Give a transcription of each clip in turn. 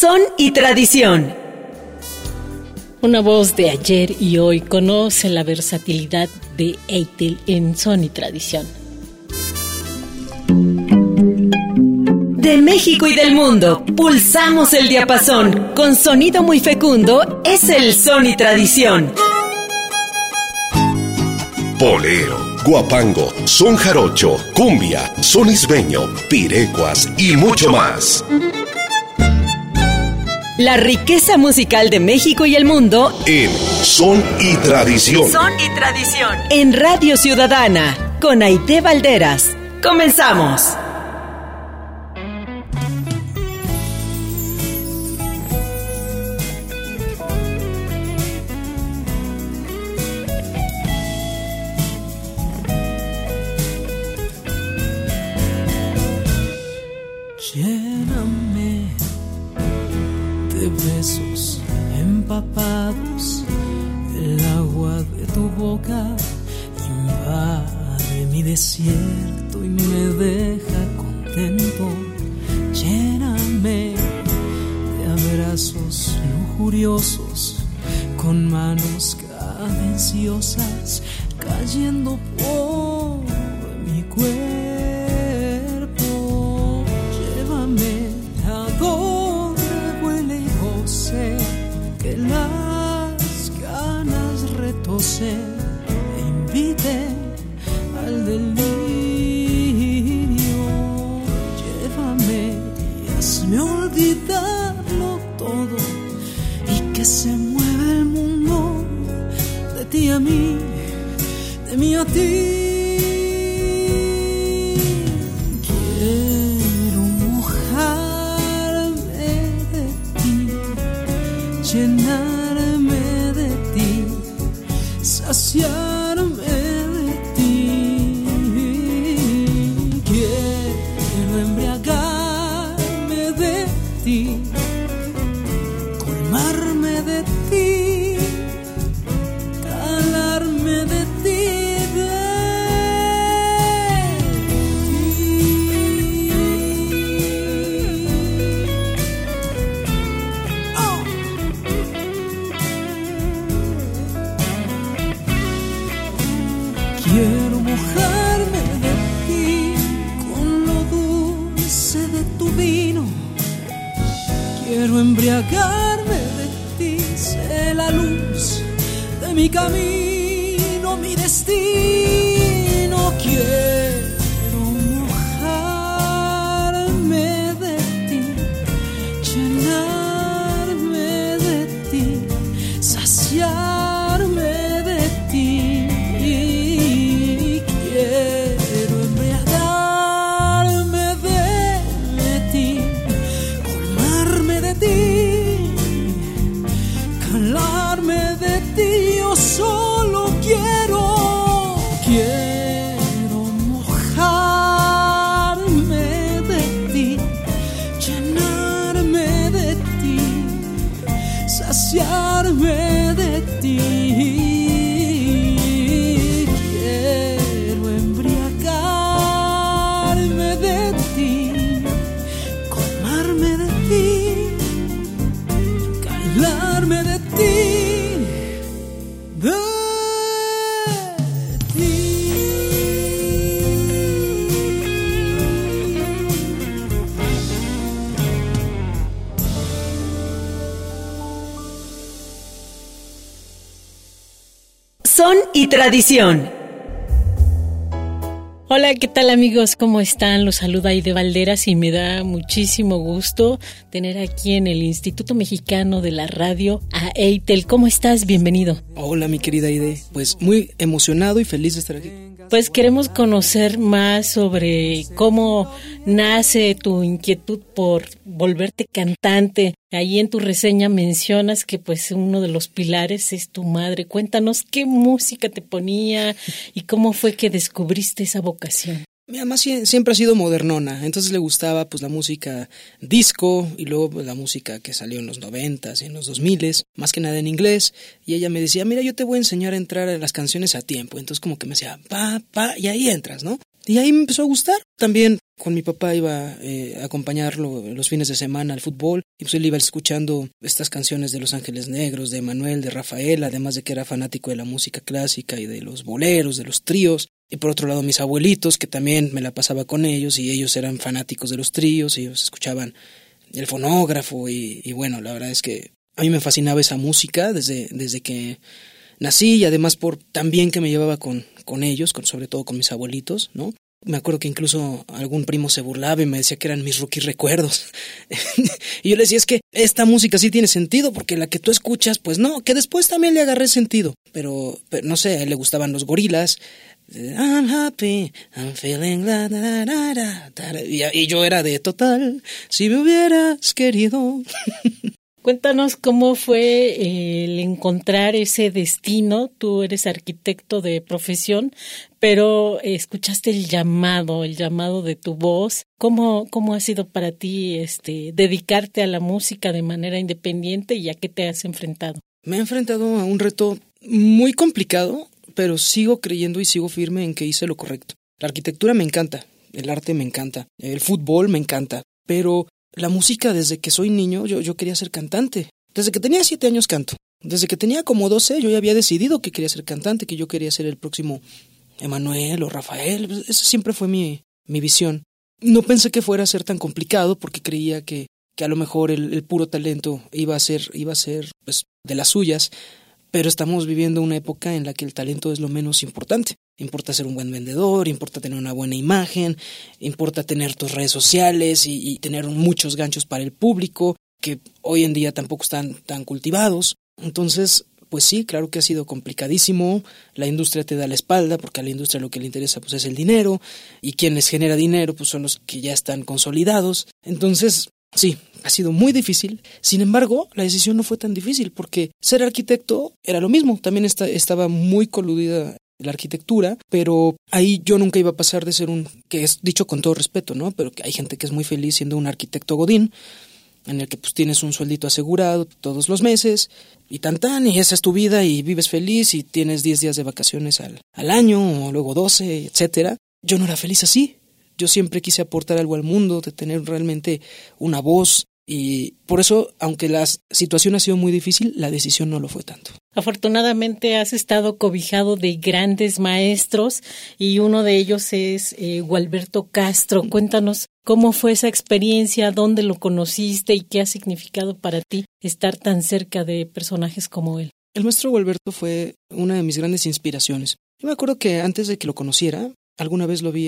Son y tradición. Una voz de ayer y hoy. Conoce la versatilidad de Eitel en son y tradición. De México y del mundo, pulsamos el diapasón. Con sonido muy fecundo, es el son y tradición. Bolero, guapango, son jarocho, cumbia, son isbeño, pirecuas y mucho más. La riqueza musical de México y el mundo en Son y Tradición. Son y Tradición. En Radio Ciudadana, con Aide Valderas. ¡Comenzamos! Lléname de besos empapados, el agua de tu boca invade mi desierto y me deja contento. Lléname de abrazos lujuriosos con manos cadenciosas cayendo por mi cuerpo. A donde huele y goce, que las ganas retocen e inviten al delirio. Llévame y hazme olvidarlo todo y que se mueva el mundo de ti a mí, de mí a ti. Llenarme de ti, saciarme de ti. Quiero embriagarme de ti, colmarme de ti, calarme de ti. Quiero mojarme de ti con lo dulce de tu vino. Quiero embriagarme de ti, sé la luz de mi camino, mi destino. Quiero mojarme de ti, llenarme de ti, saciarme de ti. Calarme de ti, yo solo quiero mojarme de ti, llenarme de ti, saciarme de ti. Quiero embriagarme de ti, colmarme de ti, calarme de ti, de ti. Son y Tradición. Hola, ¿qué tal amigos? ¿Cómo están? Los saluda Aide Valderas y me da muchísimo gusto tener aquí en el Instituto Mexicano de la Radio a Eitel. ¿Cómo estás? Bienvenido. Hola, mi querida Aide. Pues muy emocionado y feliz de estar aquí. Pues queremos conocer más sobre cómo nace tu inquietud por volverte cantante. Ahí en tu reseña mencionas que pues uno de los pilares es tu madre. Cuéntanos qué música te ponía y cómo fue que descubriste esa vocación. Mi mamá siempre ha sido modernona, entonces le gustaba pues la música disco y luego pues, la música que salió en los 90s y en los 2000s, más que nada en inglés, y ella me decía, mira, yo te voy a enseñar a entrar a las canciones a tiempo. Entonces como que me decía, pa, y ahí entras, ¿no? Y ahí me empezó a gustar. También con mi papá iba a acompañarlo los fines de semana al fútbol, y pues él iba escuchando estas canciones de Los Ángeles Negros, de Manuel, de Rafael, además de que era fanático de la música clásica y de los boleros, de los tríos. Y por otro lado mis abuelitos, que también me la pasaba con ellos, y ellos eran fanáticos de los tríos, y ellos escuchaban el fonógrafo, y bueno, la verdad es que a mí me fascinaba esa música desde que nací, y además por también que me llevaba con ellos, sobre todo con mis abuelitos, ¿no? Me acuerdo que incluso algún primo se burlaba y me decía que eran mis rookie recuerdos. Y yo le decía, es que esta música sí tiene sentido, porque la que tú escuchas, pues no, que después también le agarré sentido. Pero no sé, a él le gustaban los Gorilas. I'm happy, I'm feeling la da da da da. Y yo era de total, si me hubieras querido. Cuéntanos cómo fue el encontrar ese destino. Tú eres arquitecto de profesión, pero escuchaste el llamado de tu voz. ¿Cómo ha sido para ti dedicarte a la música de manera independiente y a qué te has enfrentado? Me he enfrentado a un reto muy complicado, pero sigo creyendo y sigo firme en que hice lo correcto. La arquitectura me encanta, el arte me encanta, el fútbol me encanta, pero la música, desde que soy niño, yo quería ser cantante. Desde que tenía 7 años canto. Desde que tenía como 12, yo ya había decidido que quería ser cantante, que yo quería ser el próximo Emanuel o Rafael. Esa siempre fue mi visión. No pensé que fuera a ser tan complicado, porque creía que a lo mejor el puro talento iba a ser pues, de las suyas. Pero estamos viviendo una época en la que el talento es lo menos importante. Importa ser un buen vendedor, importa tener una buena imagen, importa tener tus redes sociales y tener muchos ganchos para el público, que hoy en día tampoco están tan cultivados. Entonces, pues sí, claro que ha sido complicadísimo. La industria te da la espalda, porque a la industria lo que le interesa pues es el dinero, y quien les genera dinero pues son los que ya están consolidados. Entonces, sí, ha sido muy difícil. Sin embargo, la decisión no fue tan difícil, porque ser arquitecto era lo mismo. También estaba muy coludida la arquitectura, pero ahí yo nunca iba a pasar de ser que es dicho con todo respeto, ¿no? Pero que hay gente que es muy feliz siendo un arquitecto godín, en el que pues tienes un sueldito asegurado todos los meses, y y esa es tu vida, y vives feliz, y tienes 10 días de vacaciones al año, o luego 12, etcétera. Yo no era feliz así. Yo siempre quise aportar algo al mundo, de tener realmente una voz, y por eso, aunque la situación ha sido muy difícil, la decisión no lo fue tanto. Afortunadamente has estado cobijado de grandes maestros, y uno de ellos es Gualberto Castro. Cuéntanos cómo fue esa experiencia, dónde lo conociste y qué ha significado para ti estar tan cerca de personajes como él. El maestro Gualberto fue una de mis grandes inspiraciones. Yo me acuerdo que antes de que lo conociera, alguna vez lo vi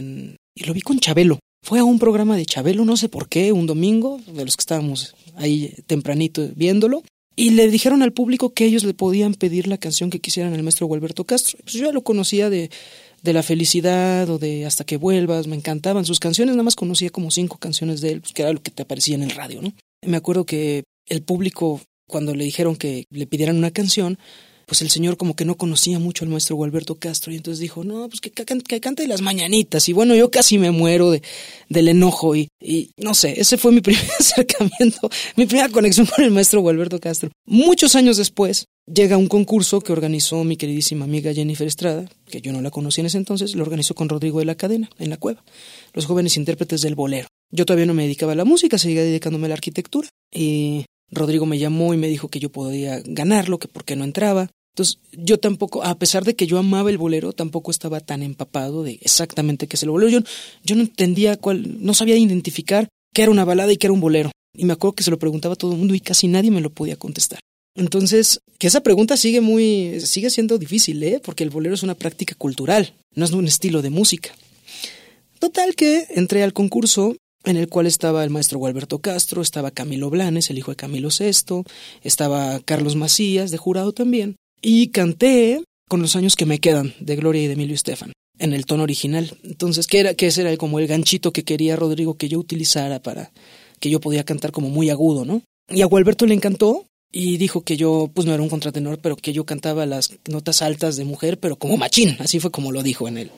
y lo vi con Chabelo. Fue a un programa de Chabelo, no sé por qué, un domingo, de los que estábamos ahí tempranito viéndolo, y le dijeron al público que ellos le podían pedir la canción que quisieran al maestro Gualberto Castro. Pues yo ya lo conocía de La Felicidad o de Hasta que vuelvas, me encantaban sus canciones, nada más conocía como 5 canciones de él, pues que era lo que te aparecía en el radio, ¿no? Me acuerdo que el público, cuando le dijeron que le pidieran una canción, pues el señor como que no conocía mucho al maestro Gualberto Castro, y entonces dijo, no, pues que cante Las Mañanitas. Y bueno, yo casi me muero del enojo, y no sé, ese fue mi primer acercamiento, mi primera conexión con el maestro Gualberto Castro. Muchos años después llega un concurso que organizó mi queridísima amiga Jennifer Estrada, que yo no la conocía en ese entonces, lo organizó con Rodrigo de la Cadena, en La Cueva, los jóvenes intérpretes del bolero. Yo todavía no me dedicaba a la música, seguía dedicándome a la arquitectura, y Rodrigo me llamó y me dijo que yo podía ganarlo, que por qué no entraba. Entonces yo tampoco, a pesar de que yo amaba el bolero, tampoco estaba tan empapado de exactamente qué es el bolero. Yo no entendía no sabía identificar qué era una balada y qué era un bolero. Y me acuerdo que se lo preguntaba a todo el mundo y casi nadie me lo podía contestar. Entonces, que esa pregunta sigue siendo difícil, porque el bolero es una práctica cultural, no es un estilo de música. Total que entré al concurso, en el cual estaba el maestro Gualberto Castro, estaba Camilo Blanes, el hijo de Camilo VI, estaba Carlos Macías, de jurado también. Y canté Con los años que me quedan, de Gloria y de Emilio Estefan, en el tono original. Entonces, que ese era como el ganchito que quería Rodrigo que yo utilizara para que yo podía cantar como muy agudo, ¿no? Y a Gualberto le encantó y dijo que yo, pues no era un contratenor, pero que yo cantaba las notas altas de mujer, pero como machín. Así fue como lo dijo en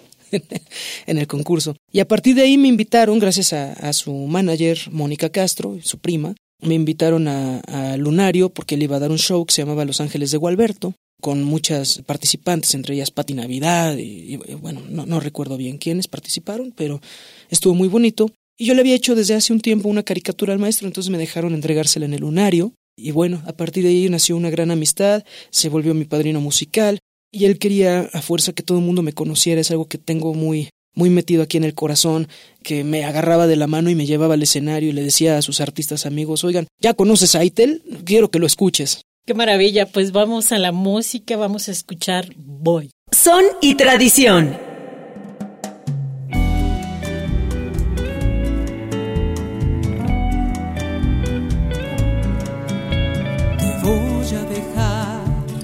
el concurso. Y a partir de ahí me invitaron, gracias a su manager, Mónica Castro, su prima, me invitaron a Lunario, porque él iba a dar un show que se llamaba Los Ángeles de Gualberto. con muchas participantes, entre ellas Pati Navidad y bueno, no recuerdo bien quiénes participaron, pero estuvo muy bonito. Y yo le había hecho desde hace un tiempo una caricatura al maestro, entonces me dejaron entregársela en el lunario. Y bueno, a partir de ahí nació una gran amistad, se volvió mi padrino musical y él quería a fuerza que todo el mundo me conociera. Es algo que tengo muy metido aquí en el corazón, que me agarraba de la mano y me llevaba al escenario y le decía a sus artistas amigos, oigan, ¿ya conoces a Aitel? Quiero que lo escuches. Qué maravilla, pues vamos a la música, vamos a escuchar Voy. Son y tradición. Te voy a dejar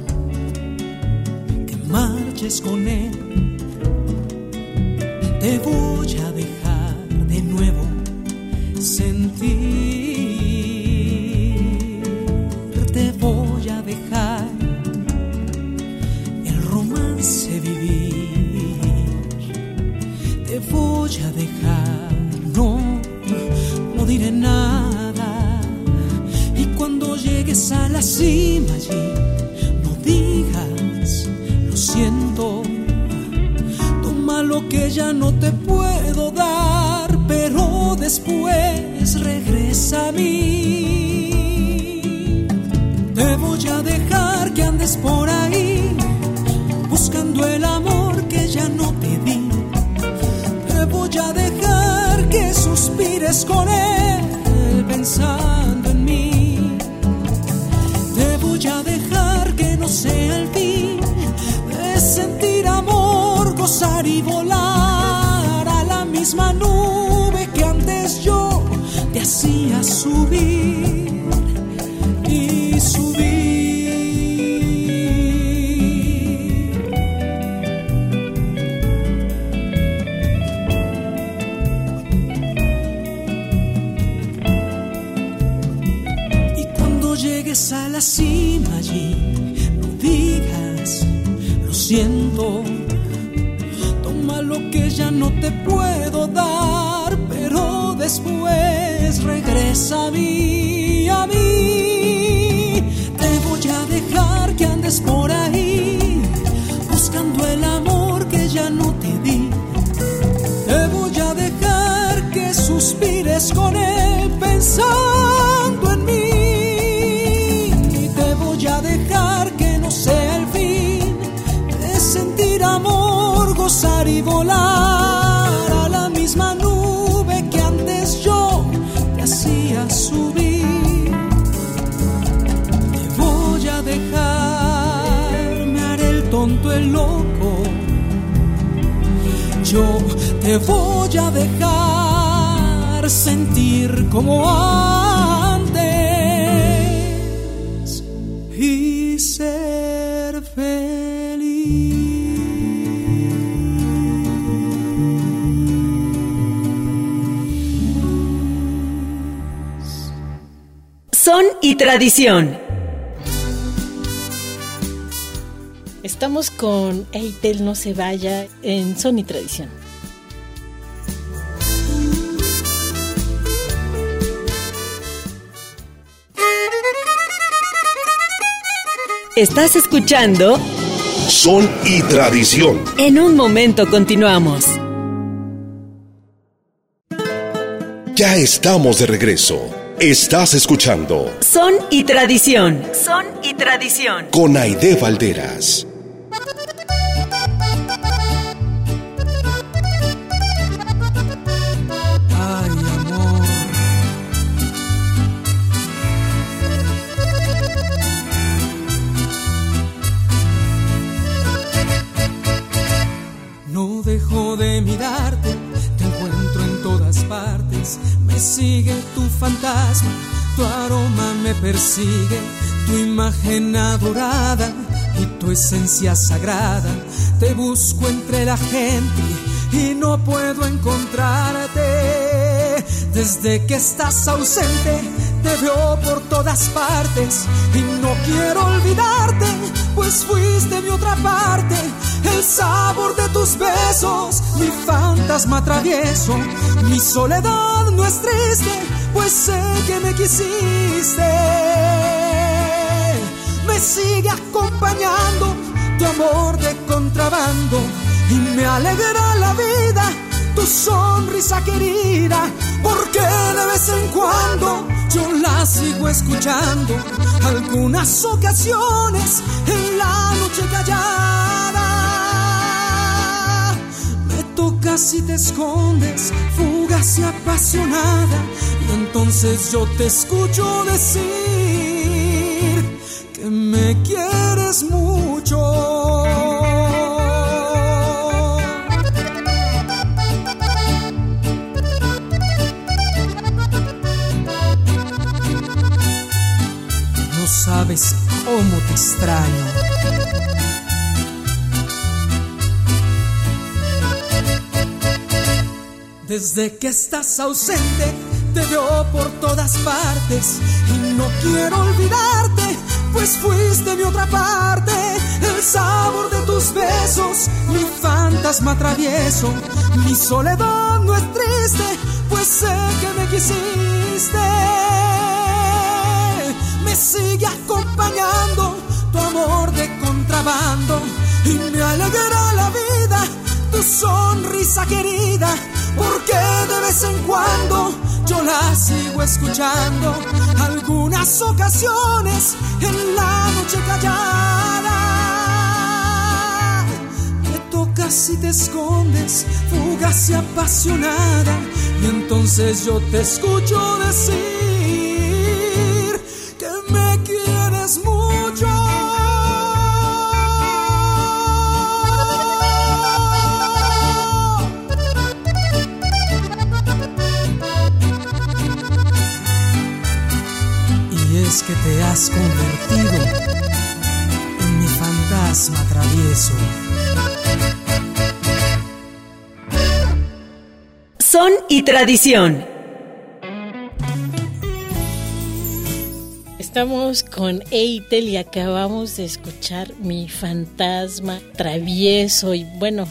que marches con él. Te voy a dejar de nuevo sentir. Te voy a dejar el romance vivir. Te voy a dejar, no diré nada. Y cuando llegues a la cima allí, no digas, lo siento. Toma lo que ya no te puedo dar, pero después regresa a mí. Te voy a dejar que andes por ahí, buscando el amor que ya no te di. Te voy a dejar que suspires con él, pensando en mí. Te voy a dejar que no sea el fin de sentir amor, gozar y volar a la misma nube que antes yo te hacía subir y subir. Y cuando llegues a la cima allí, no digas, lo siento. Toma lo que ya no te puedo dar, pero después regresa a mí, a mí. Te voy a dejar que andes por ahí, buscando el amor que ya no te di. Te voy a dejar que suspires con él, pensando en mí. Te voy a dejar que no sea el fin de sentir amor, gozar y volar a la misma nube que antes yo te hacía subir. Te voy a dejar, me haré el tonto, el loco. Yo te voy a dejar sentir como antes y ser feliz. Son y tradición. Estamos con Aitel No Se Vaya en Son y Tradición. Estás escuchando Son y tradición. En un momento continuamos. Ya estamos de regreso. Estás escuchando Son y tradición. Son y tradición. con Aide Valderas. Ay, amor. No dejo de mirarte, te encuentro en todas partes. Me sigue tu fantasma, tu aroma me persigue, tu imagen adorada y tu esencia sagrada. Te busco entre la gente y no puedo encontrarte. Desde que estás ausente te veo por todas partes y no quiero olvidarte, pues fuiste mi otra parte. El sabor de tus besos, mi fantasma travieso. Mi soledad no es triste, pues sé que me quisiste. Me sigue acompañando amor de contrabando y me alegra la vida tu sonrisa querida, porque de vez en cuando yo la sigo escuchando, algunas ocasiones en la noche callada. Me tocas y te escondes, fugaz y apasionada, y entonces yo te escucho decir que me quieres mucho. No sabes cómo te extraño. Desde que estás ausente te veo por todas partes y no quiero olvidarte, pues fuiste mi otra parte. El sabor de tus besos, mi fantasma travieso, mi soledad no es triste, pues sé que me quisiste. Me sigue acompañando tu amor de contrabando y me alegra la vida tu sonrisa querida, porque de vez en cuando yo la sigo escuchando, algunas ocasiones en la noche callada. Me tocas y te escondes, fugaz y apasionada, y entonces yo te escucho decir que me quieres mucho. Es que te has convertido en mi fantasma travieso. Son y tradición. Estamos con Eitel y acabamos de escuchar Mi fantasma travieso. Y bueno,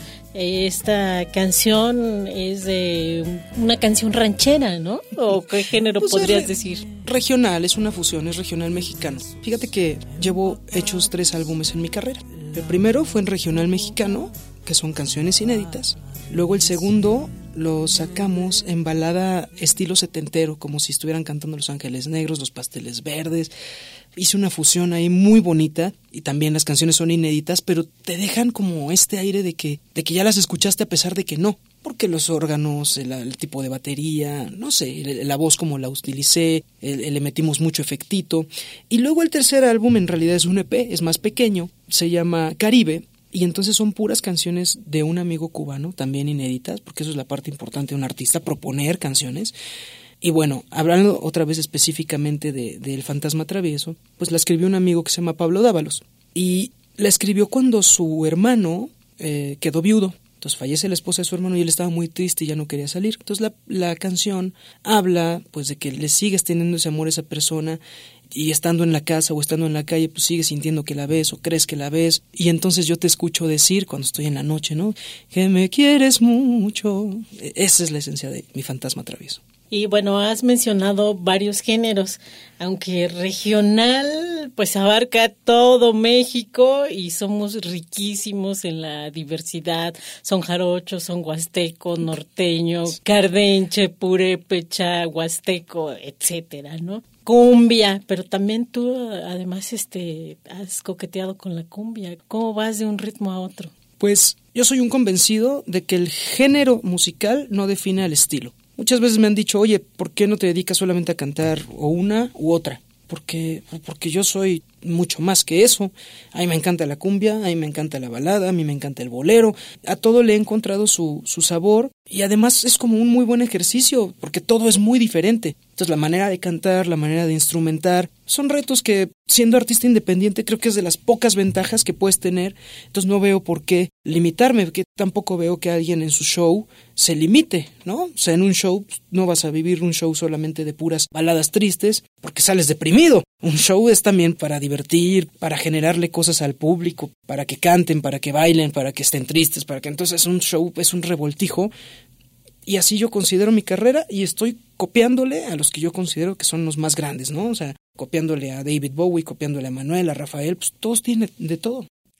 esta canción es de una canción ranchera, ¿no? ¿O qué género pues podrías decir? Regional, es una fusión, es regional mexicano. Fíjate que llevo hechos 3 álbumes en mi carrera. El primero fue en regional mexicano, que son canciones inéditas. Luego el segundo lo sacamos en balada estilo setentero, como si estuvieran cantando Los Ángeles Negros, Los Pasteles Verdes. Hice una fusión ahí muy bonita, y también las canciones son inéditas, pero te dejan como este aire de que ya las escuchaste a pesar de que no, porque los órganos, el tipo de batería, no sé, la voz como la utilicé, le metimos mucho efectito. Y luego el tercer álbum en realidad es un EP, es más pequeño, se llama Caribe, y entonces son puras canciones de un amigo cubano, también inéditas, porque eso es la parte importante de un artista, proponer canciones. Y bueno, hablando otra vez específicamente del fantasma travieso, pues la escribió un amigo que se llama Pablo Dávalos. Y la escribió cuando su hermano quedó viudo. Entonces fallece la esposa de su hermano y él estaba muy triste y ya no quería salir. Entonces la canción habla pues de que le sigues teniendo ese amor a esa persona, y estando en la casa o estando en la calle, pues sigues sintiendo que la ves o crees que la ves. Y entonces yo te escucho decir cuando estoy en la noche, ¿no? Que me quieres mucho. Esa es la esencia de Mi fantasma travieso. Y bueno, has mencionado varios géneros, aunque regional pues abarca todo México y somos riquísimos en la diversidad. Son jarocho, son huasteco, norteño, cardenche, purépecha, huasteco, etcétera, ¿no? Cumbia, pero también tú además has coqueteado con la cumbia. ¿Cómo vas de un ritmo a otro? Pues yo soy un convencido de que el género musical no define al estilo. Muchas veces me han dicho, oye, ¿por qué no te dedicas solamente a cantar o una u otra? Porque yo soy mucho más que eso. A mí me encanta la cumbia, a mí me encanta la balada, a mí me encanta el bolero. A todo le he encontrado su sabor, y además es como un muy buen ejercicio porque todo es muy diferente. Entonces la manera de cantar, la manera de instrumentar, son retos que siendo artista independiente creo que es de las pocas ventajas que puedes tener. Entonces no veo por qué limitarme, porque tampoco veo que alguien en su show se limite, ¿no? O sea, en un show no vas a vivir un show solamente de puras baladas tristes porque sales deprimido. Un show es también para divertir, para generarle cosas al público, para que canten, para que bailen, para que estén tristes, para que entonces un show es un revoltijo. Y así yo considero mi carrera, y estoy copiándole a los que yo considero que son los más grandes, ¿no? O sea, copiándole a David Bowie, copiándole a Manuel, a Rafael, pues todos tienen de todo.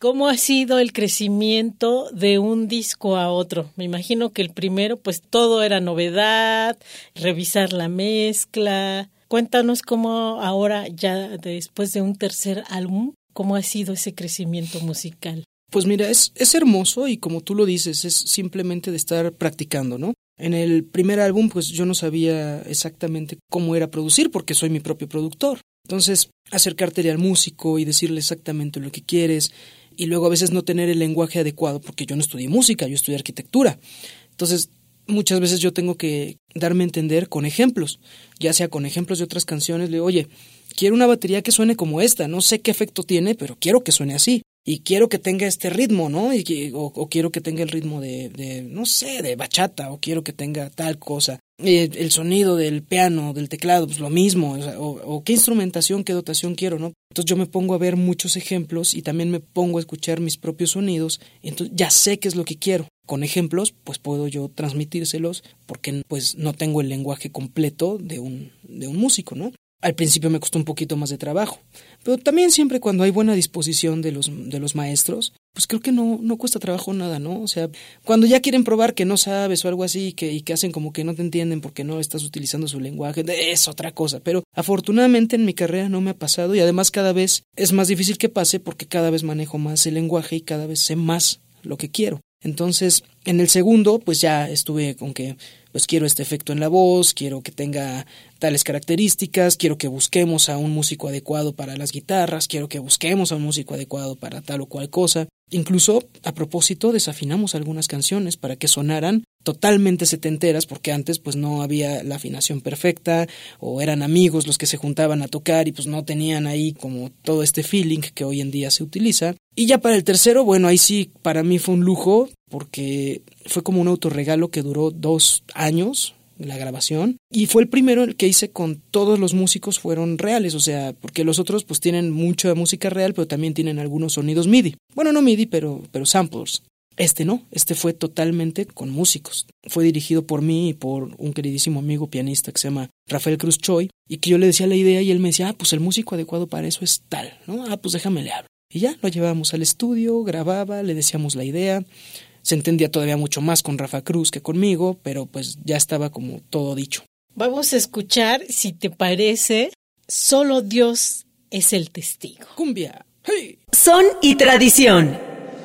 ¿Cómo ha sido el crecimiento de un disco a otro? Me imagino que el primero, pues todo era novedad, revisar la mezcla. Cuéntanos cómo ahora, ya después de un tercer álbum, cómo ha sido ese crecimiento musical. Pues mira, es hermoso y como tú lo dices, es simplemente de estar practicando, ¿no? En el primer álbum, pues yo no sabía exactamente cómo era producir porque soy mi propio productor. Entonces, acercarte al músico y decirle exactamente lo que quieres y luego a veces no tener el lenguaje adecuado porque yo no estudié música, yo estudié arquitectura. Entonces, muchas veces yo tengo que darme a entender con ejemplos, ya sea con ejemplos de otras canciones. Le digo, oye, quiero una batería que suene como esta, no sé qué efecto tiene, pero quiero que suene así. Y quiero que tenga este ritmo, ¿no? O quiero que tenga el ritmo de, no sé, de bachata, o quiero que tenga tal cosa. El sonido del piano, del teclado, pues lo mismo. O qué instrumentación, qué dotación quiero, ¿no? Entonces yo me pongo a ver muchos ejemplos y también me pongo a escuchar mis propios sonidos. Y entonces ya sé qué es lo que quiero. Con ejemplos, pues puedo yo transmitírselos porque pues no tengo el lenguaje completo de un músico, ¿no? Al principio me costó un poquito más de trabajo, pero también siempre cuando hay buena disposición de los maestros, pues creo que no cuesta trabajo nada, ¿no? O sea, cuando ya quieren probar que no sabes o algo así y que hacen como que no te entienden porque no estás utilizando su lenguaje, es otra cosa. Pero afortunadamente en mi carrera no me ha pasado y además cada vez es más difícil que pase porque cada vez manejo más el lenguaje y cada vez sé más lo que quiero. Entonces, en el segundo, pues ya estuve con que, pues quiero este efecto en la voz, quiero que tenga tales características, quiero que busquemos a un músico adecuado para las guitarras, quiero que busquemos a un músico adecuado para tal o cual cosa. Incluso, a propósito, desafinamos algunas canciones para que sonaran totalmente setenteras, porque antes pues no había la afinación perfecta, o eran amigos los que se juntaban a tocar y pues no tenían ahí como todo este feeling que hoy en día se utiliza. Y ya para el tercero, bueno, ahí sí para mí fue un lujo, porque fue como un autorregalo que duró 2 años, la grabación, y fue el primero el que hice con todos los músicos, fueron reales, o sea, porque los otros pues tienen mucha música real, pero también tienen algunos sonidos MIDI. Bueno, no MIDI, pero samplers. Este no, este fue totalmente con músicos. Fue dirigido por mí y por un queridísimo amigo pianista que se llama Rafael Cruz Choi, y que yo le decía la idea y él me decía, pues el músico adecuado para eso es tal, ¿no? Pues déjame le hablo. Y ya, lo llevábamos al estudio, grababa, le decíamos la idea. Se entendía todavía mucho más con Rafa Cruz que conmigo, pero pues ya estaba como todo dicho. Vamos a escuchar, si te parece, Solo Dios es el testigo. ¡Cumbia! ¡Hey! Son y tradición.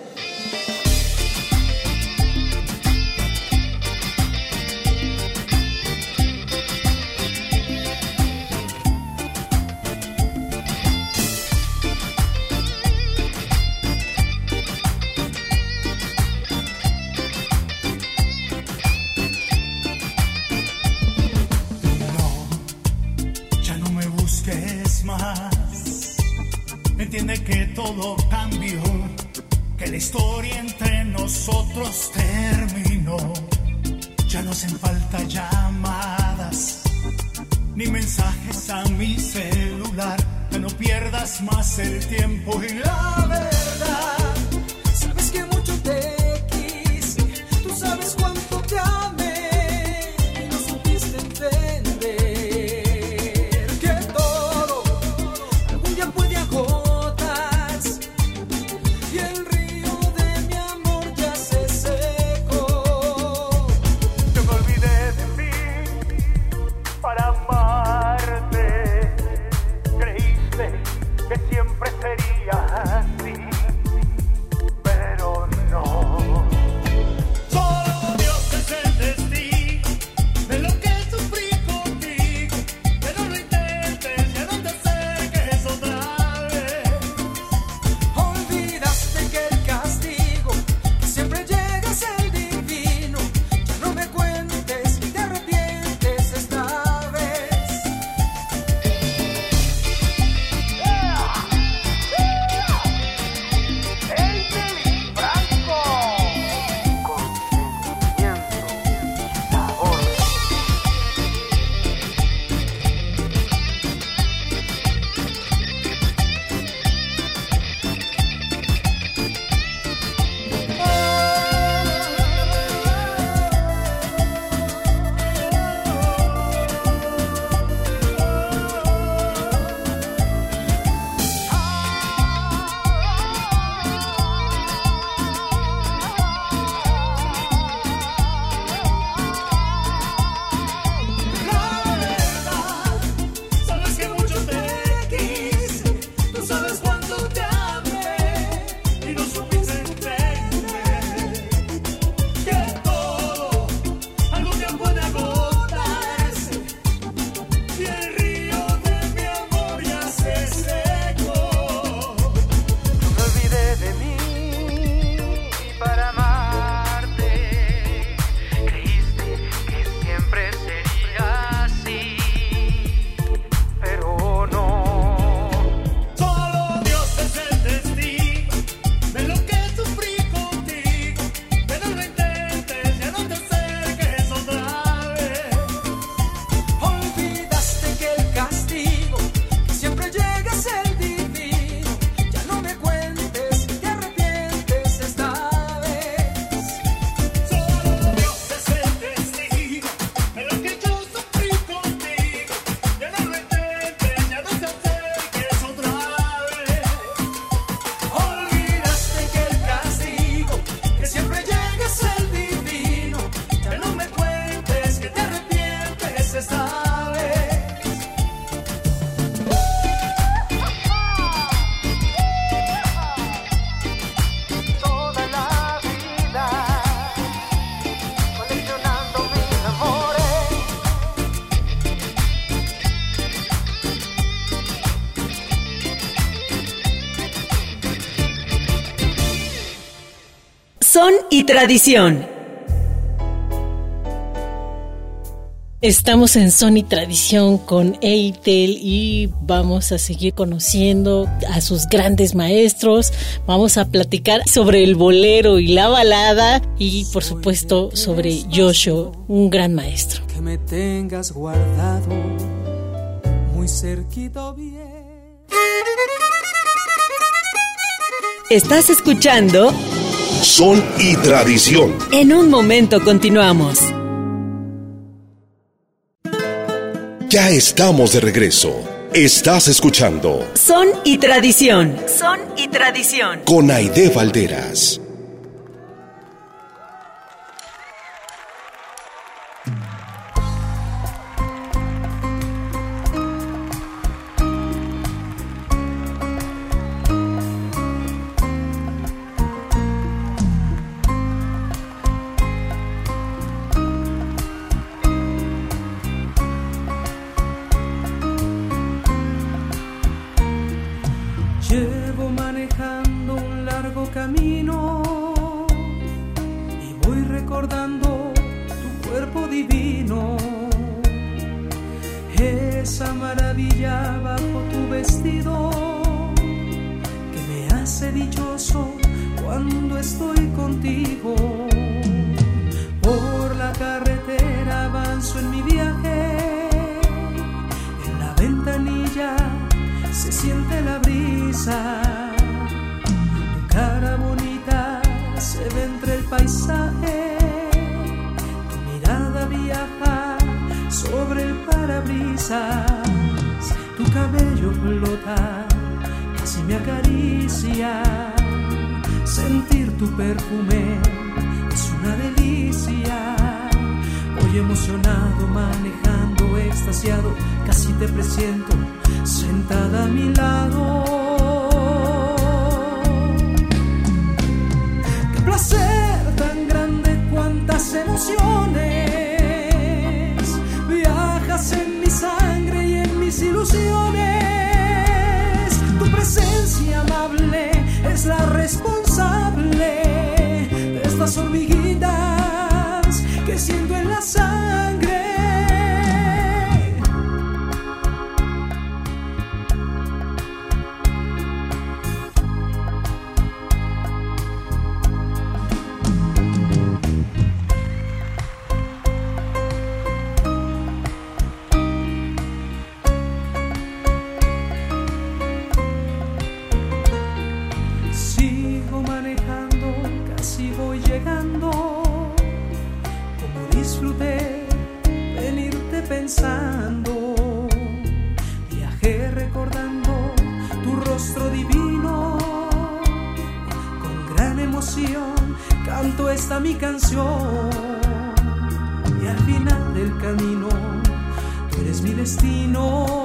Entiende que todo cambió, que la historia entre nosotros terminó. Ya no hacen falta llamadas ni mensajes a mi celular. Ya no pierdas más el tiempo y la verdad. Sabes que mucho te quise, tú sabes cuánto te amé y no supiste entender. Que siempre sería así. Son y tradición. Estamos en Son y Tradición con Eitel y vamos a seguir conociendo a sus grandes maestros. Vamos a platicar sobre el bolero y la balada y, por supuesto, sobre Yoshio, un gran maestro. Que me tengas guardado muy cerquita bien. Estás escuchando Son y Tradición. En un momento continuamos. Ya estamos de regreso. Estás escuchando Son y Tradición. Son y Tradición. con Aide Valderas. Llevo manejando un largo camino y voy recordando tu cuerpo divino, esa maravilla bajo tu vestido que me hace dichoso cuando estoy contigo. Por la carretera avanzo en mi viaje, en la ventanilla se siente la brisa, tu cara bonita se ve entre el paisaje, tu mirada viaja sobre el parabrisas, tu cabello flota, casi me acaricia, sentir tu perfume es una delicia. Voy emocionado manejando, extasiado, casi te presiento sentada a mi lado. Qué placer tan grande, cuántas emociones viajas en mi sangre y en mis ilusiones. Tu presencia amable es la responsable de estas hormiguitas que siento en la sangre. Sigo manejando, casi voy llegando. Como disfruté venirte pensando. Viajé recordando tu rostro divino. Con gran emoción canto esta mi canción. Y al final del camino tú eres mi destino.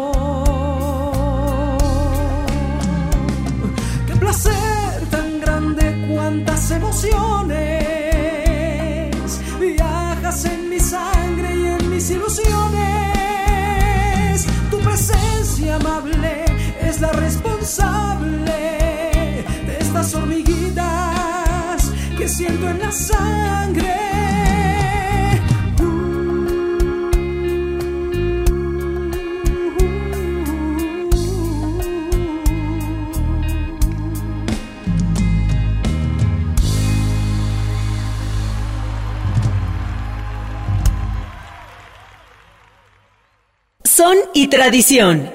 ¡Qué placer tan grande, cuántas emociones viajas en mi sangre y en mis ilusiones! Tu presencia amable es la responsable de estas hormiguitas que siento en la sangre. Son y Tradición.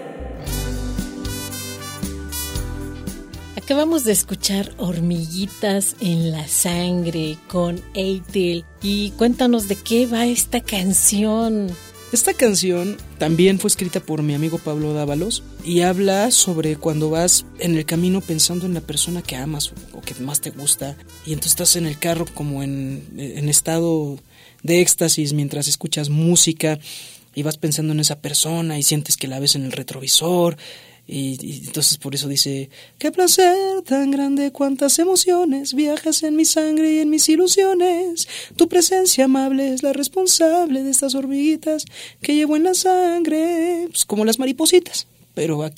Acabamos de escuchar Hormiguitas en la Sangre con Eitel. Y cuéntanos de qué va esta canción. Esta canción también fue escrita por mi amigo Pablo Dávalos y habla sobre cuando vas en el camino pensando en la persona que amas o que más te gusta, y entonces estás en el carro como en estado de éxtasis mientras escuchas música y vas pensando en esa persona y sientes que la ves en el retrovisor. Y entonces por eso dice: qué placer tan grande, cuántas emociones viajas en mi sangre y en mis ilusiones. Tu presencia amable es la responsable de estas hormiguitas que llevo en la sangre. Pues como las maripositas, pero aquí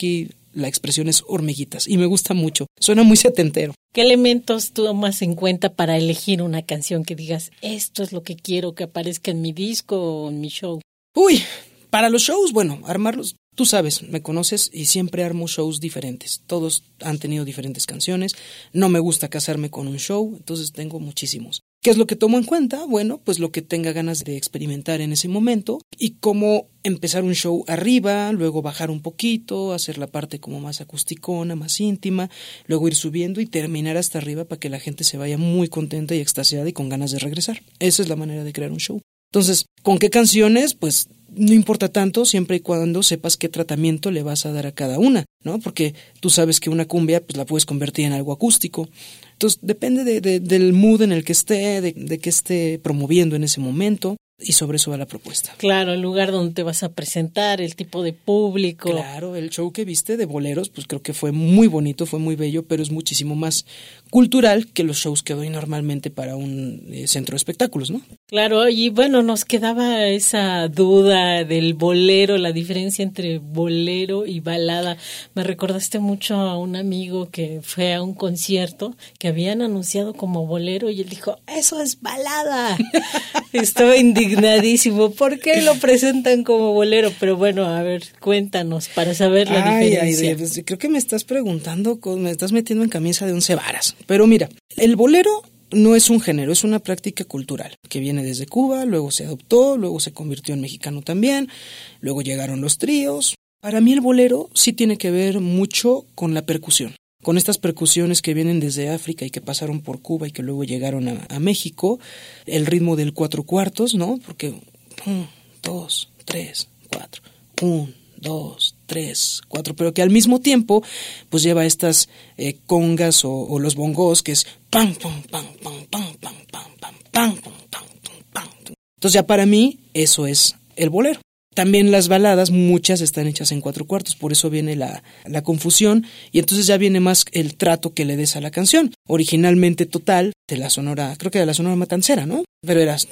la expresión es hormiguitas y me gusta mucho. Suena muy setentero. ¿Qué elementos tomas en cuenta para elegir una canción que digas, esto es lo que quiero que aparezca en mi disco o en mi show? Uy, para los shows, bueno, armarlos. Tú sabes, me conoces y siempre armo shows diferentes. Todos han tenido diferentes canciones. No me gusta casarme con un show, entonces tengo muchísimos. ¿Qué es lo que tomo en cuenta? Bueno, pues lo que tenga ganas de experimentar en ese momento y cómo empezar un show arriba, luego bajar un poquito, hacer la parte como más acusticona, más íntima, luego ir subiendo y terminar hasta arriba para que la gente se vaya muy contenta y extasiada y con ganas de regresar. Esa es la manera de crear un show. Entonces, ¿con qué canciones? Pues no importa tanto siempre y cuando sepas qué tratamiento le vas a dar a cada una, ¿no? Porque tú sabes que una cumbia pues la puedes convertir en algo acústico. Entonces depende del mood en el que esté, de qué esté promoviendo en ese momento y sobre eso va la propuesta. Claro, el lugar donde te vas a presentar, el tipo de público. Claro, el show que viste de boleros pues creo que fue muy bonito, fue muy bello, pero es muchísimo más cultural que los shows que doy normalmente para un centro de espectáculos, ¿no? Claro, y bueno, nos quedaba esa duda del bolero, la diferencia entre bolero y balada. Me recordaste mucho a un amigo que fue a un concierto que habían anunciado como bolero y él dijo, ¡eso es balada! Estaba indignadísimo. ¿Por qué lo presentan como bolero? Pero bueno, a ver, cuéntanos para saber la diferencia. Pues, creo que me estás preguntando, me estás metiendo en camisa de 11 varas. Pero mira, el bolero no es un género, es una práctica cultural que viene desde Cuba, luego se adoptó, luego se convirtió en mexicano también, luego llegaron los tríos. Para mí el bolero sí tiene que ver mucho con la percusión, con estas percusiones que vienen desde África y que pasaron por Cuba y que luego llegaron a México, el ritmo del 4/4, ¿no? Porque 1, 2, 3, 4, 1, 2, 3, 4, pero que al mismo tiempo pues lleva estas congas o los bongos que es pam pam pam pam pam pam pam pam pam pam pam pam. Entonces ya para mí eso es el bolero. También las baladas, muchas están hechas en 4/4, por eso viene la confusión y entonces ya viene más el trato que le des a la canción. Originalmente Total, de la Sonora, creo que de la Sonora Matancera, ¿no? Pero eras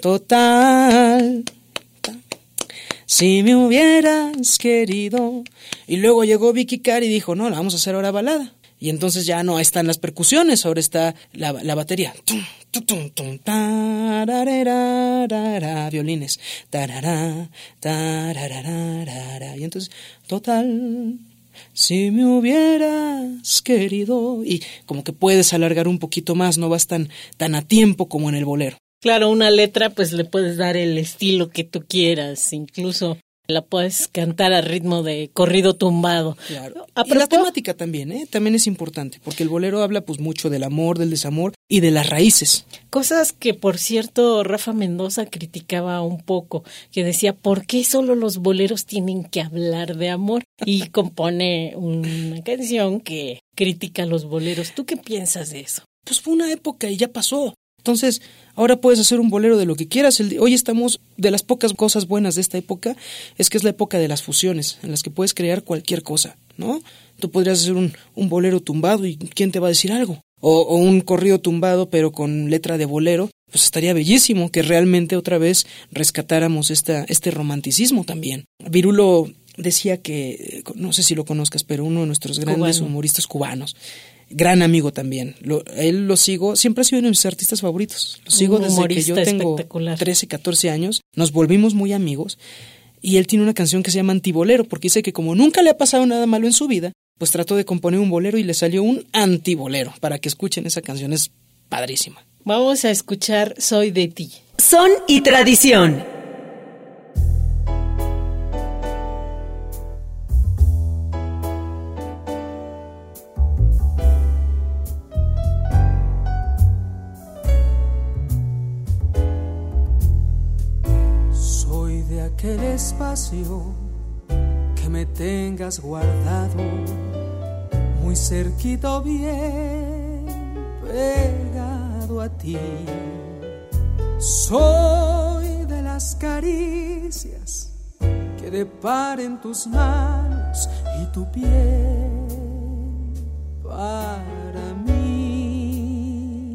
Total, si me hubieras querido. Y luego llegó Vicky Carr y dijo, no, la vamos a hacer ahora balada. Y entonces ya no están las percusiones, ahora está la batería. Violines. Y entonces, Total, si me hubieras querido. Y como que puedes alargar un poquito más, no vas tan a tiempo como en el bolero. Claro, una letra pues le puedes dar el estilo que tú quieras, incluso la puedes cantar a ritmo de corrido tumbado. Claro. Y la temática también, también es importante, porque el bolero habla pues mucho del amor, del desamor y de las raíces. Cosas que, por cierto, Rafa Mendoza criticaba un poco, que decía, ¿por qué solo los boleros tienen que hablar de amor? Y compone una canción que critica a los boleros. ¿Tú qué piensas de eso? Pues fue una época y ya pasó. Entonces, ahora puedes hacer un bolero de lo que quieras. Hoy estamos, de las pocas cosas buenas de esta época, es que es la época de las fusiones, en las que puedes crear cualquier cosa, ¿no? Tú podrías hacer un bolero tumbado y ¿quién te va a decir algo? O un corrido tumbado, pero con letra de bolero, pues estaría bellísimo que realmente otra vez rescatáramos este romanticismo también. Virulo decía que, no sé si lo conozcas, pero uno de nuestros grandes humoristas cubanos, gran amigo también. Él lo sigo, siempre ha sido uno de mis artistas favoritos. Lo sigo desde que yo tengo 13, 14 años. Nos volvimos muy amigos y él tiene una canción que se llama Antibolero, porque dice que como nunca le ha pasado nada malo en su vida, pues trató de componer un bolero y le salió un antibolero. Para que escuchen esa canción, es padrísima. Vamos a escuchar Soy de ti. Son y tradición. Soy de aquel espacio que me tengas guardado, muy cerquito, bien pegado a ti. Soy de las caricias que deparen tus manos y tu piel para mí.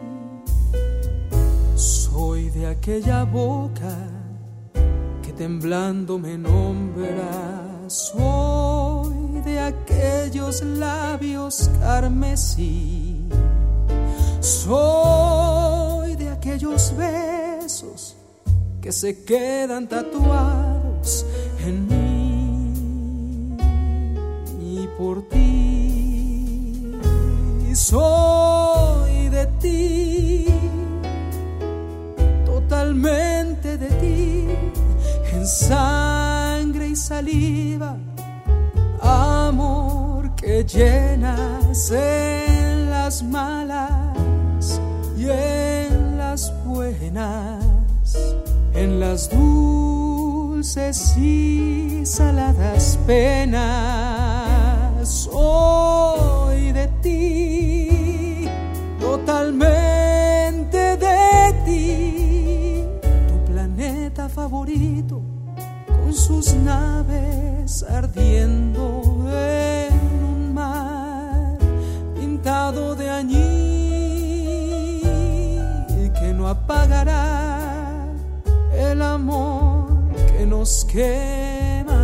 Soy de aquella boca que temblando me nombra. Soy de aquellos labios carmesí, soy de aquellos besos que se quedan tatuados en mí, y por ti soy de ti, totalmente de ti, en sangre y saliva, amor que llenas en las malas y en las buenas, en las dulces y saladas penas. Soy de ti, totalmente de ti, tu planeta favorito, con sus naves ardiendo en un mar pintado de añil que no apagará el amor que nos quema.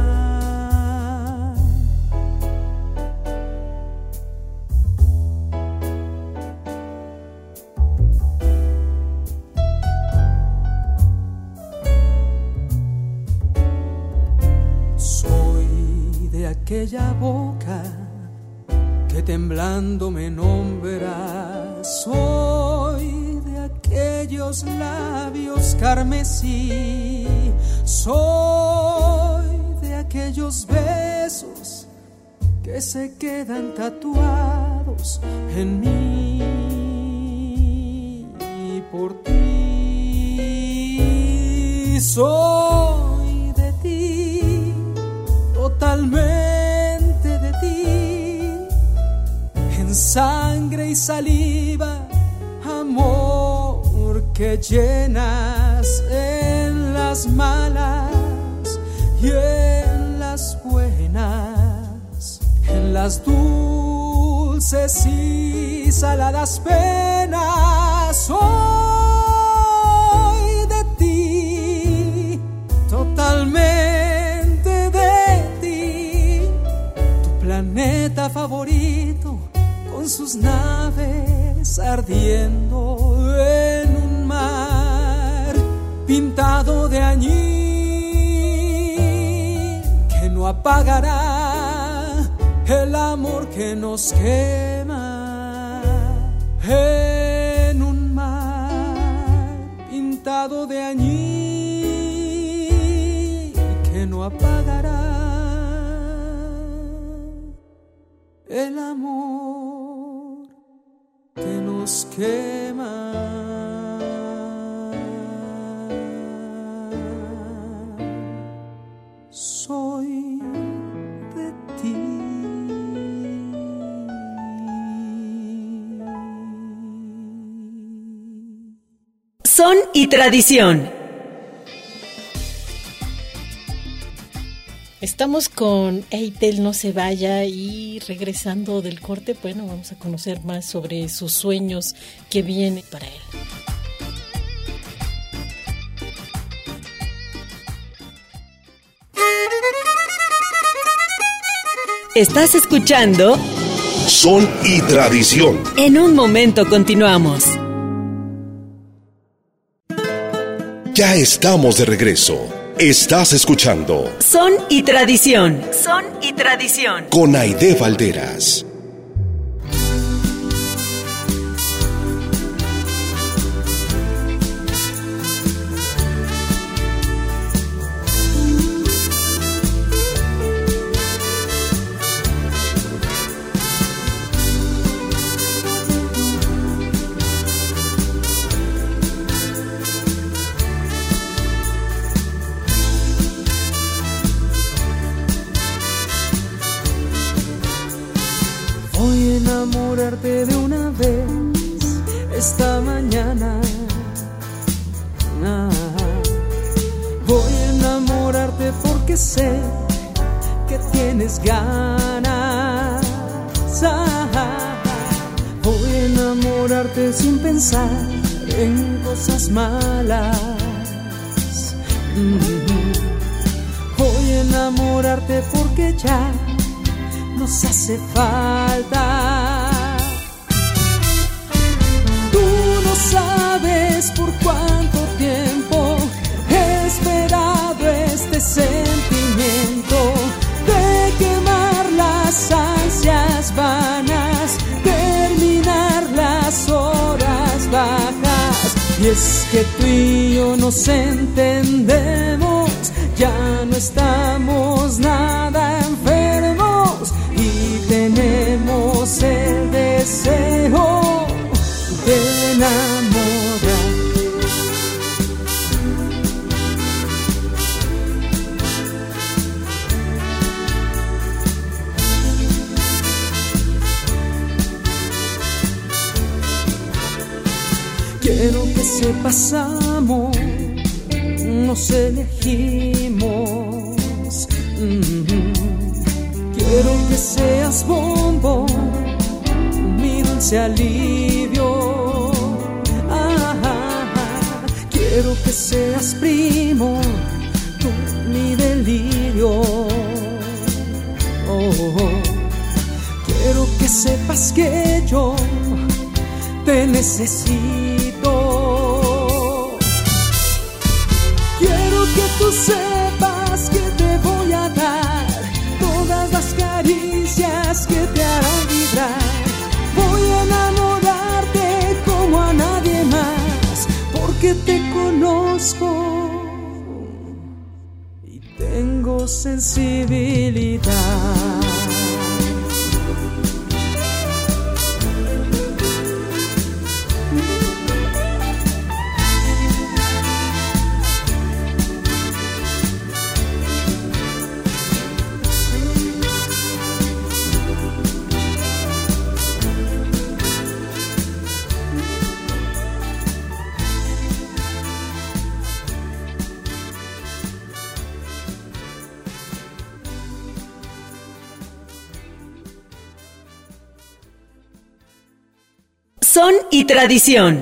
Soy de aquella boca que temblando me nombra, soy de aquellos labios carmesí, soy de aquellos besos que se quedan tatuados en mí, y por ti soy de ti, totalmente de ti, en sangre y saliva, amor que llenas en las malas y en las buenas, en las dulces y saladas penas. Soy de ti, totalmente de ti, tu planeta favorito, con sus naves ardiendo en un mar pintado de añil que no apagará el amor que nos quema, en un mar pintado de añil que no apagará el amor que nos quema. Soy de ti. Son y tradición. Estamos con Eitel No Se Vaya, y regresando del corte, bueno, vamos a conocer más sobre sus sueños que viene para él. Estás escuchando Son y Tradición. En un momento continuamos. Ya estamos de regreso. Estás escuchando Son y Tradición. Son y Tradición. con Aide Valderas. Voy a enamorarte de una vez esta mañana. Voy a enamorarte porque sé que tienes ganas. Voy a enamorarte sin pensar en cosas malas. Voy a enamorarte porque ya nos hace falta. Tú no sabes por cuánto tiempo he esperado este sentimiento de quemar las ansias vanas, terminar las horas bajas. Y es que tú y yo nos entendemos, ya no estamos nada enfermos y tenemos el deseo de enamorar. Quiero que sepas, amor, nos elegimos. Quiero que seas bombo, mi dulce alivio. Quiero que seas primo, tú mi delirio. Quiero que sepas que yo te necesito. Quiero que tú sepas que te voy a dar todas las caricias que te harán vibrar. Voy a enamorarte como a nadie más, porque te conozco y tengo sensibilidad. Son y tradición.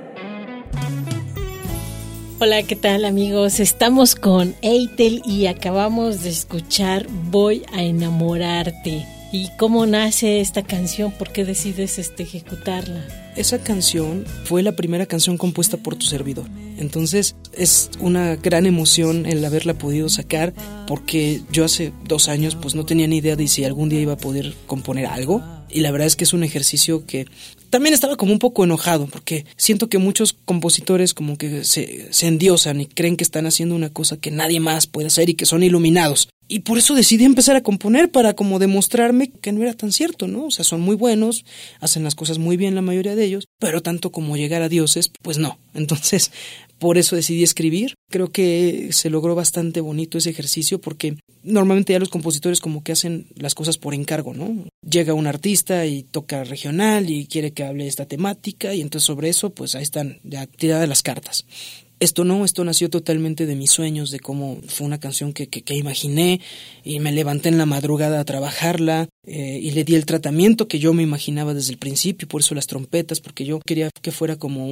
Hola, ¿qué tal, amigos? Estamos con Eitel y acabamos de escuchar Voy a enamorarte. ¿Y cómo nace esta canción? ¿Por qué decides ejecutarla? Esa canción fue la primera canción compuesta por tu servidor. Entonces es una gran emoción el haberla podido sacar, porque yo hace 2 años pues no tenía ni idea de si algún día iba a poder componer algo. Y la verdad es que es un ejercicio que también estaba como un poco enojado, porque siento que muchos compositores como que se endiosan y creen que están haciendo una cosa que nadie más puede hacer y que son iluminados. Y por eso decidí empezar a componer, para como demostrarme que no era tan cierto, ¿no? O sea, son muy buenos, hacen las cosas muy bien la mayoría de ellos, pero tanto como llegar a dioses, pues no. Entonces, por eso decidí escribir. Creo que se logró bastante bonito ese ejercicio, porque normalmente ya los compositores como que hacen las cosas por encargo, ¿no? Llega un artista y toca regional y quiere que hable de esta temática, y entonces sobre eso, pues ahí están ya tiradas las cartas. Esto nació totalmente de mis sueños, de cómo fue una canción que imaginé, y me levanté en la madrugada a trabajarla, y le di el tratamiento que yo me imaginaba desde el principio. Por eso las trompetas, porque yo quería que fuera como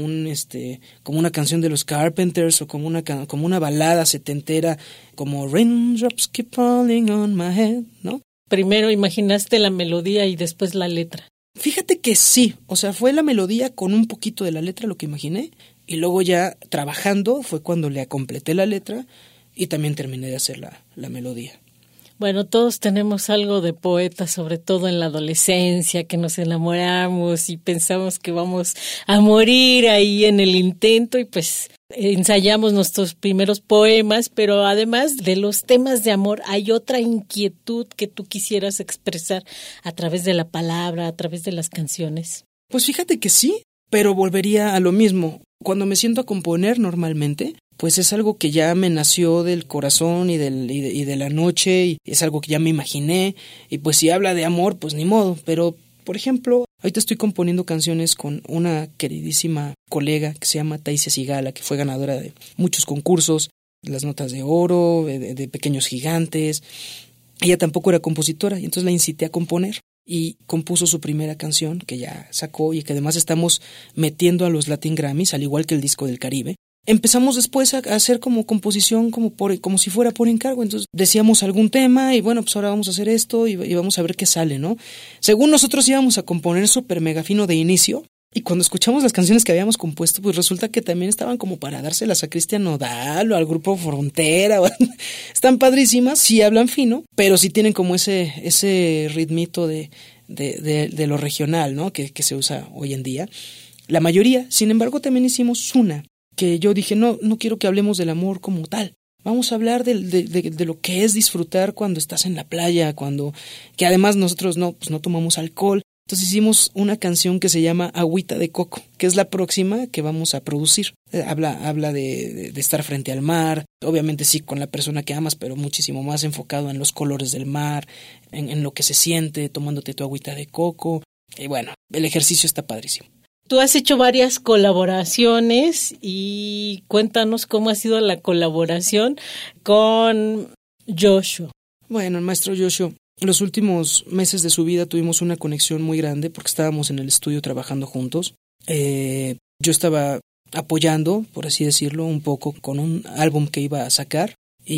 como una canción de los Carpenters, o como una balada setentera, como Raindrops Keep Falling on My Head, ¿no? Primero imaginaste la melodía y después la letra. Fíjate que sí, o sea, fue la melodía con un poquito de la letra lo que imaginé, y luego ya trabajando fue cuando le completé la letra y también terminé de hacer la melodía. Bueno, todos tenemos algo de poeta, sobre todo en la adolescencia, que nos enamoramos y pensamos que vamos a morir ahí en el intento, y pues ensayamos nuestros primeros poemas, pero además de los temas de amor, ¿hay otra inquietud que tú quisieras expresar a través de la palabra, a través de las canciones? Pues fíjate que sí, pero volvería a lo mismo. Cuando me siento a componer normalmente, pues es algo que ya me nació del corazón y de la noche, y es algo que ya me imaginé, y pues si habla de amor, pues ni modo. Pero, por ejemplo, ahorita estoy componiendo canciones con una queridísima colega que se llama Taisia Sigala, que fue ganadora de muchos concursos, las Notas de Oro, de Pequeños Gigantes. Ella tampoco era compositora, y entonces la incité a componer. Y compuso su primera canción, que ya sacó y que además estamos metiendo a los Latin Grammys, al igual que el disco del Caribe. empezamos después a hacer como composición como si fuera por encargo. Entonces decíamos algún tema y bueno, pues ahora vamos a hacer esto y vamos a ver qué sale, ¿no? Según nosotros íbamos a componer súper mega fino de inicio, y cuando escuchamos las canciones que habíamos compuesto, pues resulta que también estaban como para dárselas a Cristian Nodal o al Grupo Frontera. Están padrísimas, sí hablan fino, pero sí tienen como ese ritmito de lo regional, ¿no? Que se usa hoy en día. La mayoría, sin embargo, también hicimos una que yo dije, no quiero que hablemos del amor como tal. Vamos a hablar de lo que es disfrutar cuando estás en la playa, que además nosotros no tomamos alcohol. Entonces hicimos una canción que se llama Agüita de Coco, que es la próxima que vamos a producir. Habla de estar frente al mar, obviamente sí con la persona que amas, pero muchísimo más enfocado en los colores del mar, en lo que se siente tomándote tu agüita de coco. Y bueno, el ejercicio está padrísimo. Tú has hecho varias colaboraciones y cuéntanos cómo ha sido la colaboración con Joshua. Bueno, el maestro Joshua, los últimos meses de su vida tuvimos una conexión muy grande porque estábamos en el estudio trabajando juntos. Yo estaba apoyando, por así decirlo, un poco con un álbum que iba a sacar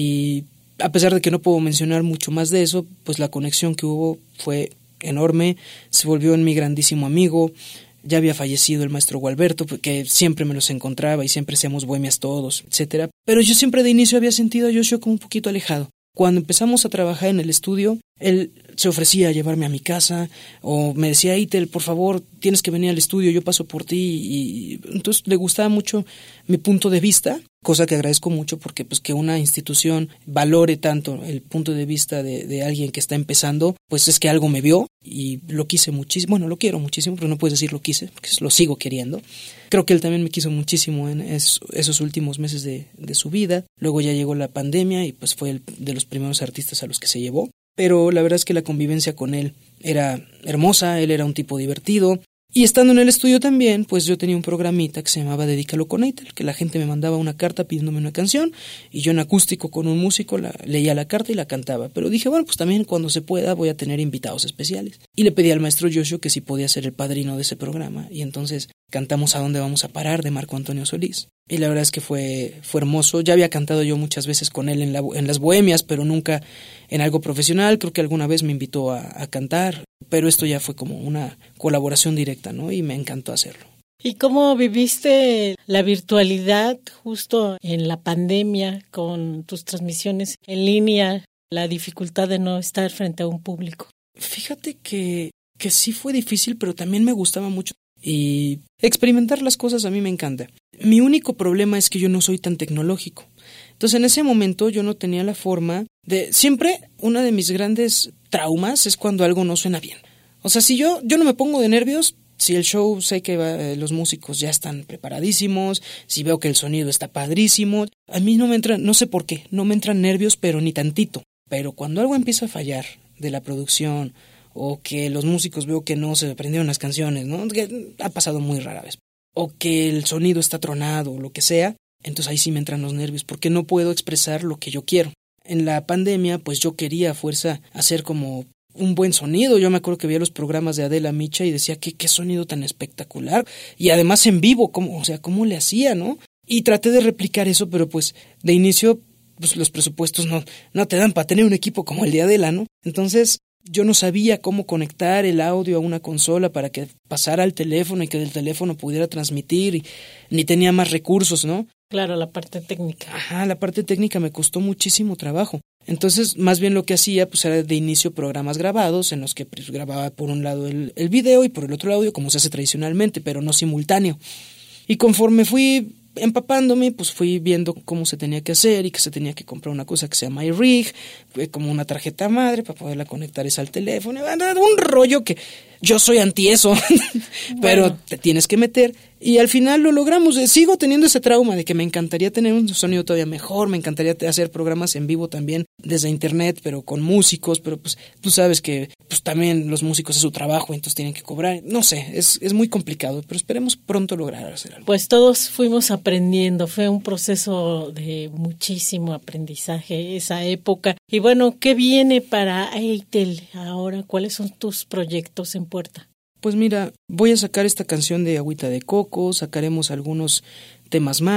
y a pesar de que no puedo mencionar mucho más de eso, pues la conexión que hubo fue enorme, se volvió en mi grandísimo amigo. Ya había fallecido el maestro Gualberto, que siempre me los encontraba y siempre seamos bohemias todos, etcétera. Pero yo siempre de inicio había sentido a Joshua como un poquito alejado. Cuando empezamos a trabajar en el estudio, él se ofrecía a llevarme a mi casa o me decía, Itel, por favor, tienes que venir al estudio, yo paso por ti. Y entonces le gustaba mucho mi punto de vista, cosa que agradezco mucho porque pues que una institución valore tanto el punto de vista de alguien que está empezando, pues es que algo me vio y lo quise muchísimo. Bueno, lo quiero muchísimo, pero no puedes decir lo quise, porque lo sigo queriendo. Creo que él también me quiso muchísimo en esos últimos meses de su vida. Luego ya llegó la pandemia y pues fue de los primeros artistas a los que se llevó. Pero la verdad es que la convivencia con él era hermosa, él era un tipo divertido. Y estando en el estudio también, pues yo tenía un programita que se llamaba Dedícalo con Itel, que la gente me mandaba una carta pidiéndome una canción y yo en acústico con un músico leía la carta y la cantaba. Pero dije, bueno, pues también cuando se pueda voy a tener invitados especiales. Y le pedí al maestro Joshua que si podía ser el padrino de ese programa. Y entonces cantamos A dónde vamos a parar de Marco Antonio Solís. Y la verdad es que fue hermoso. Ya había cantado yo muchas veces con él en las bohemias, pero nunca en algo profesional. Creo que alguna vez me invitó a cantar, pero esto ya fue como una colaboración directa, ¿no? Y me encantó hacerlo. ¿Y cómo viviste la virtualidad justo en la pandemia con tus transmisiones en línea, la dificultad de no estar frente a un público? Fíjate que sí fue difícil, pero también me gustaba mucho. Y experimentar las cosas a mí me encanta. Mi único problema es que yo no soy tan tecnológico. Entonces en ese momento yo no tenía la forma de... Siempre una de mis grandes traumas es cuando algo no suena bien. O sea, si yo no me pongo de nervios, si el show sé que los músicos ya están preparadísimos, si veo que el sonido está padrísimo, a mí no me entran, no sé por qué, no me entran nervios, pero ni tantito. Pero cuando algo empieza a fallar de la producción o que los músicos veo que no se aprendieron las canciones, ¿no? Que ha pasado muy rara vez. O que el sonido está tronado o lo que sea, entonces ahí sí me entran los nervios porque no puedo expresar lo que yo quiero. En la pandemia, pues yo quería a fuerza hacer como un buen sonido. Yo me acuerdo que veía los programas de Adela Micha y decía qué sonido tan espectacular. Y además en vivo, ¿cómo le hacía, no? Y traté de replicar eso, pero pues de inicio pues los presupuestos no te dan para tener un equipo como el de Adela, ¿no? Entonces yo no sabía cómo conectar el audio a una consola para que pasara al teléfono y que del teléfono pudiera transmitir, ni tenía más recursos, ¿no? Claro, la parte técnica. Ajá, la parte técnica me costó muchísimo trabajo. Entonces, más bien lo que hacía, pues era de inicio programas grabados, en los que pues, grababa por un lado el video y por el otro audio, como se hace tradicionalmente, pero no simultáneo. Y conforme fui empapándome, pues fui viendo cómo se tenía que hacer y que se tenía que comprar una cosa que se llama iRig, como una tarjeta madre para poderla conectar esa al teléfono. Un rollo que yo soy anti eso, pero te tienes que meter. Y al final lo logramos. Sigo teniendo ese trauma de que me encantaría tener un sonido todavía mejor, me encantaría hacer programas en vivo también desde internet, pero con músicos, pero pues tú sabes que pues también los músicos es su trabajo, entonces tienen que cobrar. No sé, es muy complicado, pero esperemos pronto lograr hacer algo. Pues todos fuimos aprendiendo, fue un proceso de muchísimo aprendizaje esa época. Y bueno, ¿qué viene para Itel ahora? ¿Cuáles son tus proyectos en puerta? Pues mira, voy a sacar esta canción de Agüita de Coco, sacaremos algunos temas más.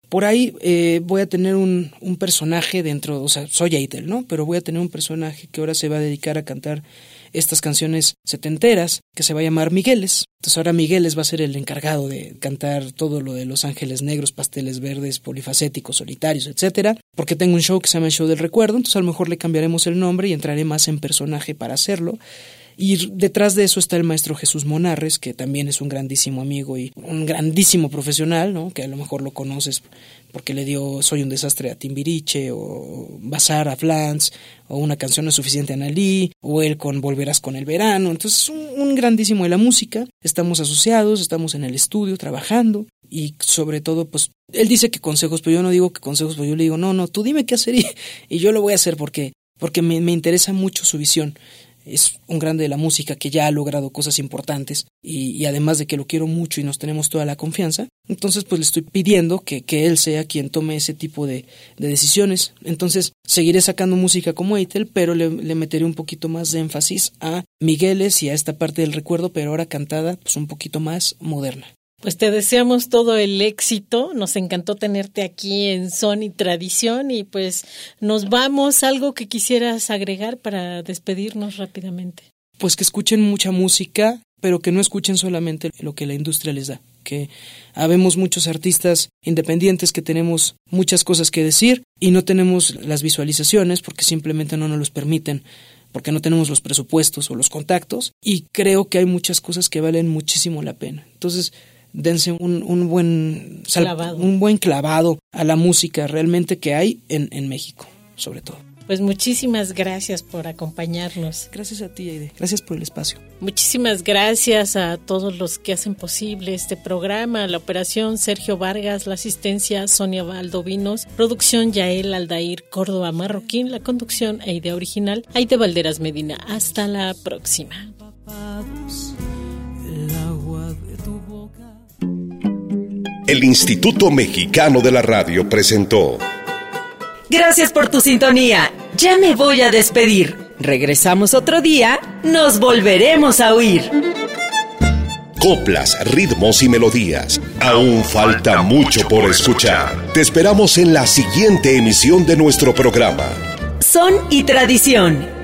Por ahí voy a tener un personaje dentro, o sea, soy Eitel, ¿no? Pero voy a tener un personaje que ahora se va a dedicar a cantar estas canciones setenteras, que se va a llamar Migueles. Entonces ahora Migueles va a ser el encargado de cantar todo lo de Los Ángeles Negros, Pasteles Verdes, Polifacéticos, Solitarios, etcétera, porque tengo un show que se llama el Show del Recuerdo, entonces a lo mejor le cambiaremos el nombre y entraré más en personaje para hacerlo. Y detrás de eso está el maestro Jesús Monarres, que también es un grandísimo amigo y un grandísimo profesional, ¿no? Que a lo mejor lo conoces porque le dio Soy un desastre a Timbiriche, o Bazar a Flans, o Una canción no es suficiente a Analí, o él con Volverás con el verano. Entonces un grandísimo de la música. Estamos asociados, estamos en el estudio trabajando y sobre todo pues él dice que consejos, pero yo no digo que consejos, pero yo le digo no, tú dime qué hacer y yo lo voy a hacer porque me interesa mucho su visión. Es un grande de la música que ya ha logrado cosas importantes y además de que lo quiero mucho y nos tenemos toda la confianza, entonces pues le estoy pidiendo que él sea quien tome ese tipo de decisiones. Entonces seguiré sacando música como Eitel, pero le meteré un poquito más de énfasis a Migueles y a esta parte del recuerdo, pero ahora cantada pues un poquito más moderna. Pues te deseamos todo el éxito, nos encantó tenerte aquí en Son y Tradición y pues nos vamos. ¿Algo que quisieras agregar para despedirnos rápidamente? Pues que escuchen mucha música, pero que no escuchen solamente lo que la industria les da, que habemos muchos artistas independientes que tenemos muchas cosas que decir y no tenemos las visualizaciones porque simplemente no nos los permiten, porque no tenemos los presupuestos o los contactos, y creo que hay muchas cosas que valen muchísimo la pena. Entonces dense un buen clavado a la música realmente que hay en México, sobre todo. Pues muchísimas gracias por acompañarnos. Gracias a ti, Aide. Gracias por el espacio. Muchísimas gracias a todos los que hacen posible este programa. La operación Sergio Vargas, la asistencia Sonia Valdovinos, producción Yael Aldair Córdoba Marroquín, la conducción e idea original Aide Valderas Medina. Hasta la próxima. El Instituto Mexicano de la Radio presentó. Gracias por tu sintonía. Ya me voy a despedir. Regresamos otro día. Nos volveremos a oír. Coplas, ritmos y melodías. Aún falta mucho por escuchar. Te esperamos en la siguiente emisión de nuestro programa. Son y Tradición.